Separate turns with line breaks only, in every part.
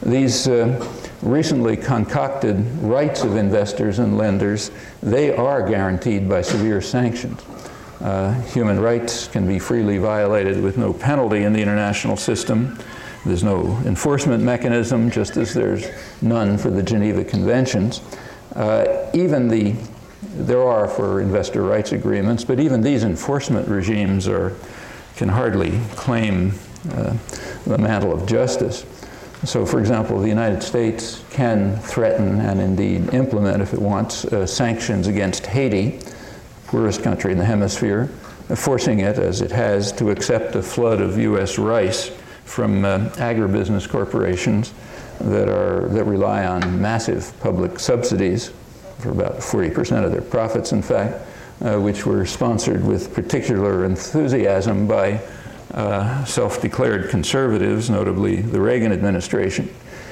These recently concocted rights of investors and lenders, they are guaranteed by severe sanctions. Human rights can be freely violated with no penalty in the international system. There's no enforcement mechanism, just as there's none for the Geneva Conventions. There are for investor rights agreements, but even these enforcement regimes can hardly claim the mantle of justice. So, for example, the United States can threaten and indeed implement, if it wants, sanctions against Haiti, poorest country in the hemisphere, forcing it, as it has, to accept a flood of U.S. rice from agribusiness corporations that rely on massive public subsidies for about 40% of their profits, in fact, which were sponsored with particular enthusiasm by self-declared conservatives, notably the Reagan administration.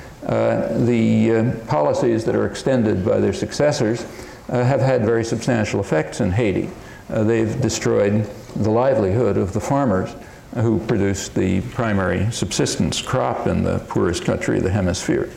The policies that are extended by their successors have had very substantial effects in Haiti. They've destroyed the livelihood of the farmers who produce the primary subsistence crop in the poorest country of the hemisphere.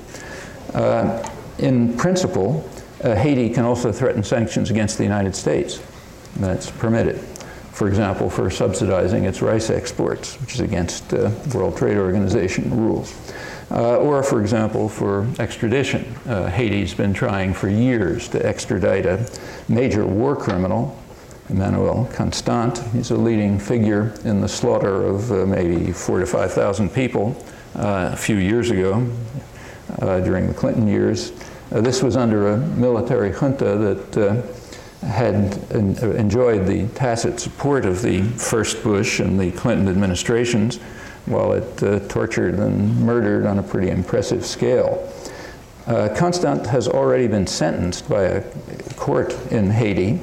In principle, Haiti can also threaten sanctions against the United States. That's permitted. For example, for subsidizing its rice exports, which is against World Trade Organization rules. Or, for example, for extradition. Haiti's been trying for years to extradite a major war criminal, Emmanuel Constant. He's a leading figure in the slaughter of maybe 4,000 to 5,000 people a few years ago, during the Clinton years. This was under a military junta that had enjoyed the tacit support of the first Bush and the Clinton administrations, while it tortured and murdered on a pretty impressive scale. Constant has already been sentenced by a court in Haiti,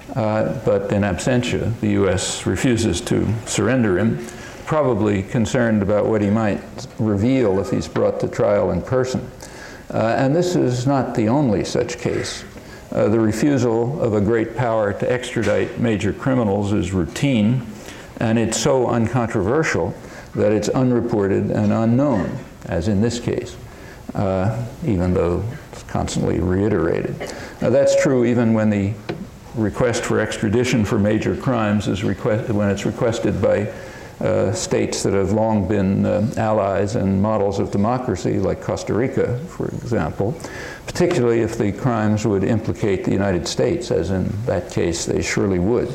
but in absentia, the U.S. refuses to surrender him, probably concerned about what he might reveal if he's brought to trial in person. And this is not the only such case. The refusal of a great power to extradite major criminals is routine, and it's so uncontroversial that it's unreported and unknown, as in this case, even though it's constantly reiterated. That's true even when the request for extradition for major crimes is when it's requested by states that have long been allies and models of democracy, like Costa Rica, for example, particularly if the crimes would implicate the United States, as in that case they surely would.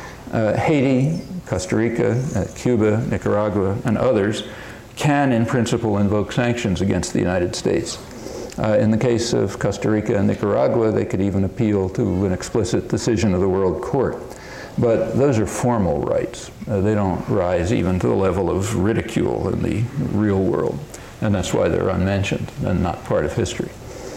Haiti, Costa Rica, Cuba, Nicaragua, and others can, in principle, invoke sanctions against the United States. In the case of Costa Rica and Nicaragua, they could even appeal to an explicit decision of the World Court. But those are formal rights. They don't rise even to the level of ridicule in the real world. And that's why they're unmentioned and not part of history.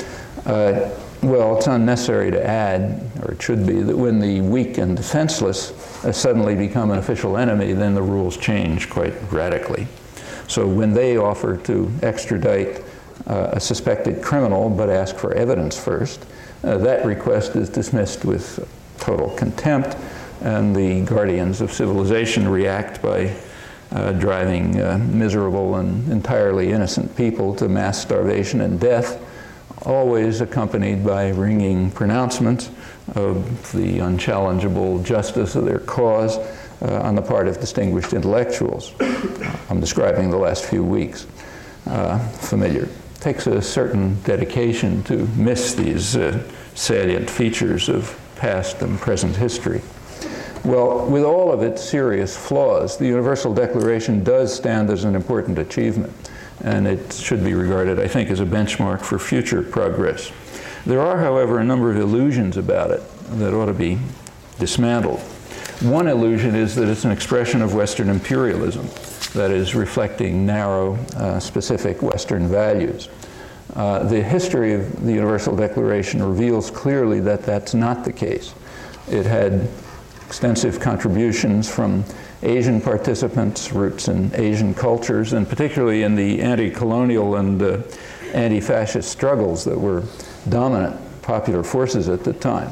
Well, it's unnecessary to add, or it should be, that when the weak and defenseless suddenly become an official enemy, then the rules change quite radically. So when they offer to extradite a suspected criminal but ask for evidence first, that request is dismissed with total contempt, and the guardians of civilization react by driving miserable and entirely innocent people to mass starvation and death, always accompanied by ringing pronouncements of the unchallengeable justice of their cause on the part of distinguished intellectuals. I'm describing the last few weeks. Familiar. It takes a certain dedication to miss these salient features of past and present history. Well, with all of its serious flaws, the Universal Declaration does stand as an important achievement, and it should be regarded, I think, as a benchmark for future progress. There are, however, a number of illusions about it that ought to be dismantled. One illusion is that it's an expression of Western imperialism, that is, reflecting narrow, specific Western values. The history of the Universal Declaration reveals clearly that that's not the case. It had extensive contributions from Asian participants, roots in Asian cultures, and particularly in the anti-colonial and anti-fascist struggles that were dominant popular forces at the time.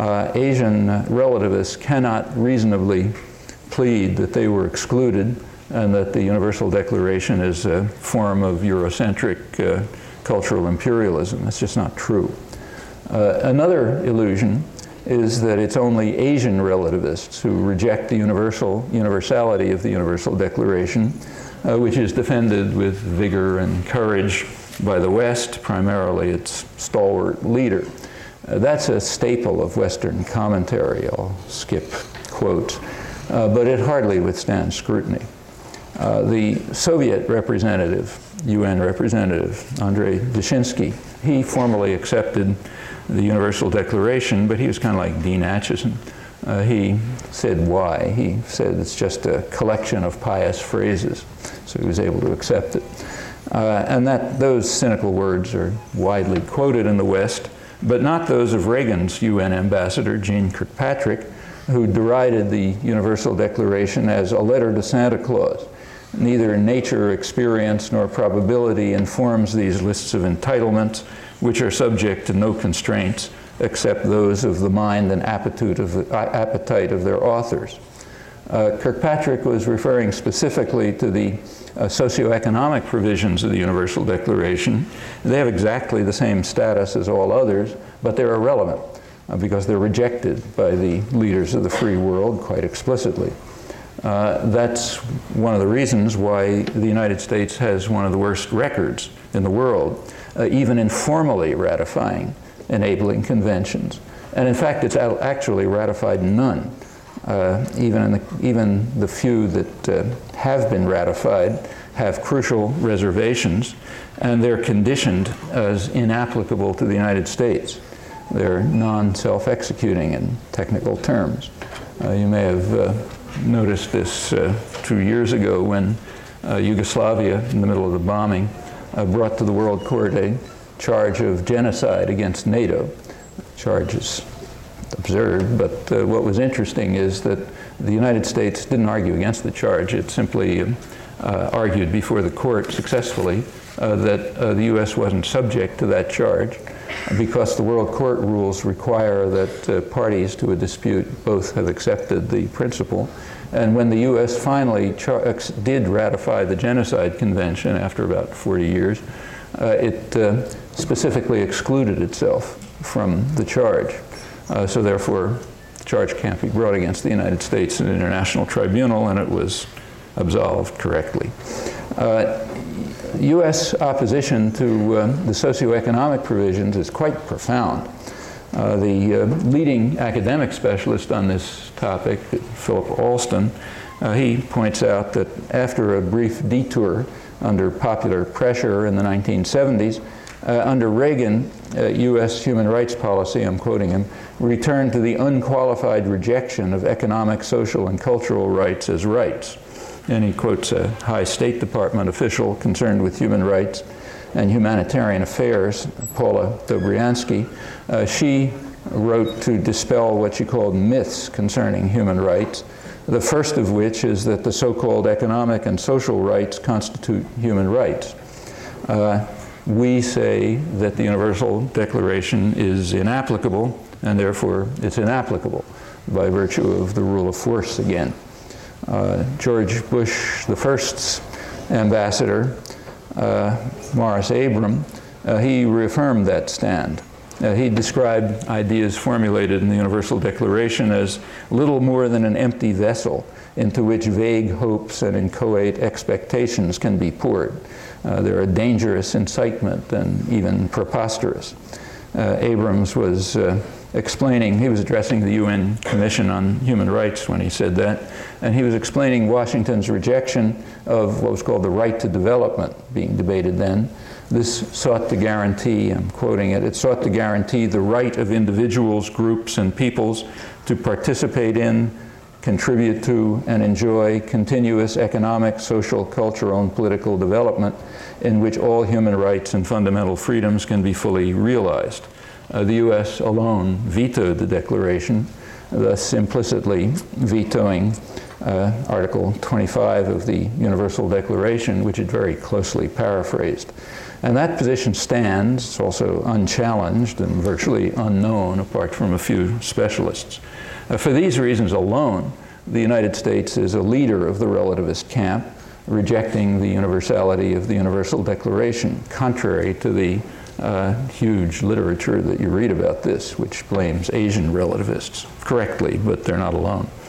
Asian relativists cannot reasonably plead that they were excluded and that the Universal Declaration is a form of Eurocentric cultural imperialism. That's just not true. Another illusion is that it's only Asian relativists who reject the universality of the Universal Declaration, which is defended with vigor and courage by the West, primarily its stalwart leader. That's a staple of Western commentary. I'll skip quotes, but it hardly withstands scrutiny. The Soviet representative, UN representative, Andrei Dushinsky, he formally accepted the Universal Declaration, but he was kind of like Dean Acheson. He said why. He said it's just a collection of pious phrases, so he was able to accept it. And those cynical words are widely quoted in the West, but not those of Reagan's UN ambassador, Jeane Kirkpatrick, who derided the Universal Declaration as a letter to Santa Claus. Neither nature, experience, nor probability informs these lists of entitlements, which are subject to no constraints except those of the mind and appetite of their authors. Kirkpatrick was referring specifically to the socioeconomic provisions of the Universal Declaration. They have exactly the same status as all others, but they're irrelevant because they're rejected by the leaders of the free world quite explicitly. That's one of the reasons why the United States has one of the worst records in the world, even informally ratifying enabling conventions. And in fact, it's actually ratified none. Even the few that have been ratified have crucial reservations, and they're conditioned as inapplicable to the United States. They're non-self-executing in technical terms. You may have noticed this 2 years ago when Yugoslavia, in the middle of the bombing, brought to the World Court a charge of genocide against NATO. Charge is absurd, but what was interesting is that the United States didn't argue against the charge. It simply argued before the court successfully that the U.S. wasn't subject to that charge because the World Court rules require that parties to a dispute both have accepted the principle. And when the U.S. finally did ratify the Genocide Convention after about 40 years, it specifically excluded itself from the charge. So therefore, the charge can't be brought against the United States in an international tribunal, and it was absolved correctly. U.S. opposition to the socioeconomic provisions is quite profound. The leading academic specialist on this topic, Philip Alston, he points out that after a brief detour under popular pressure in the 1970s, under Reagan, U.S. human rights policy, I'm quoting him, returned to the unqualified rejection of economic, social, and cultural rights as rights. And he quotes a high State Department official concerned with human rights and humanitarian affairs, Paula Dobriansky. She wrote to dispel what she called myths concerning human rights, the first of which is that the so-called economic and social rights constitute human rights. We say that the Universal Declaration is inapplicable, and therefore it's inapplicable by virtue of the rule of force again. George Bush I's ambassador, Morris Abram, he reaffirmed that stand. He described ideas formulated in the Universal Declaration as little more than an empty vessel into which vague hopes and inchoate expectations can be poured. They're a dangerous incitement and even preposterous. Abrams was explaining, he was addressing the UN Commission on Human Rights when he said that, and he was explaining Washington's rejection of what was called the right to development being debated then. This sought to guarantee, I'm quoting it, it sought to guarantee the right of individuals, groups, and peoples to participate in, contribute to, and enjoy continuous economic, social, cultural, and political development in which all human rights and fundamental freedoms can be fully realized. The U.S. alone vetoed the declaration, thus implicitly vetoing Article 25 of the Universal Declaration, which it very closely paraphrased. And that position stands, it's also unchallenged and virtually unknown apart from a few specialists. For these reasons alone, the United States is a leader of the relativist camp, rejecting the universality of the Universal Declaration, contrary to the huge literature that you read about this, which blames Asian relativists, correctly, but they're not alone.